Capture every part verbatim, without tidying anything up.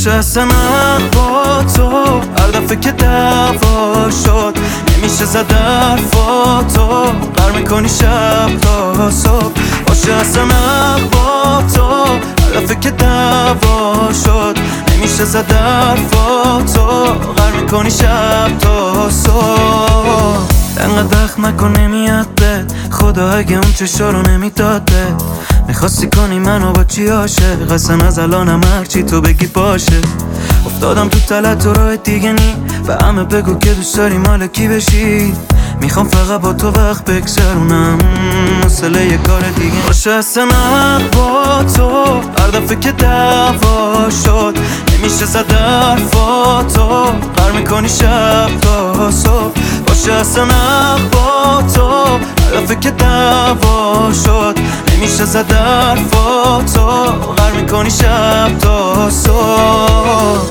باشه اصلا با تو هر دفعه که دعوا شد نمیشه زد حرفاتو بر میکنی شب تا صبح باشه اصلا با تو هر دفعه که دعوا شد نمیشه زد حرفاتو غر میکنی شب تا صبح انقدر وقت نکن نمیاد بد خدا اگه اون چشا رو نمیداد بد میخواستی کنی منو با چی عاشق اصلا از الانم هرچی تو بگی باشه افتادم تو تلت تو راه دیگه نی و همه بگو که دوست داری مال کی بشی میخوام فقط با تو وقت بگذرونم مسئله یه کار دیگه باشه اصلا با تو هر دفعه که دعوا شد نمیشه زد حرفاتو بر میکنی شب تا صبح باشه اصلا با تو هر دفعه که دعوا شد نمیشه زد حرفاتو غر میکنی شب تا صبح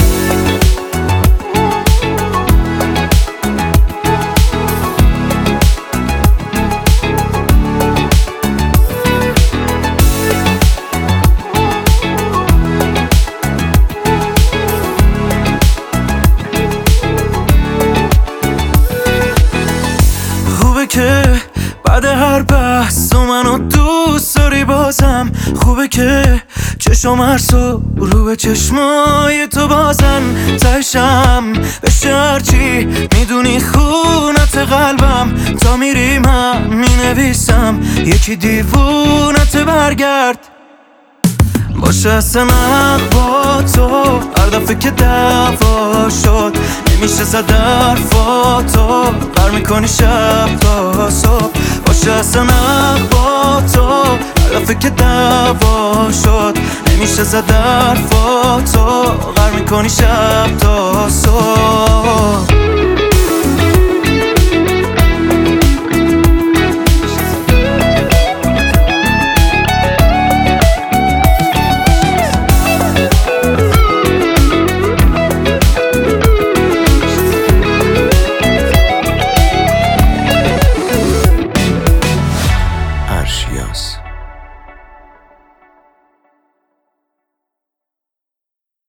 که بعد هر بحث تو منو دوست داری بازم خوبه که چشم هر صبح رو به چشمای تو بازن تشم بشه هرچی میدونی خونت قلبم تا میری من مینویسم یکی دیوونت برگرد باشه اصلا با تو هر دفعه که دعوا شد نمیشه زد حرفاتو بر میکنی شب تا صبح باشه اصلا با تو هر دفعه که دعوا شد نمیشه زد حرفاتو غر میکنی شب تا صبح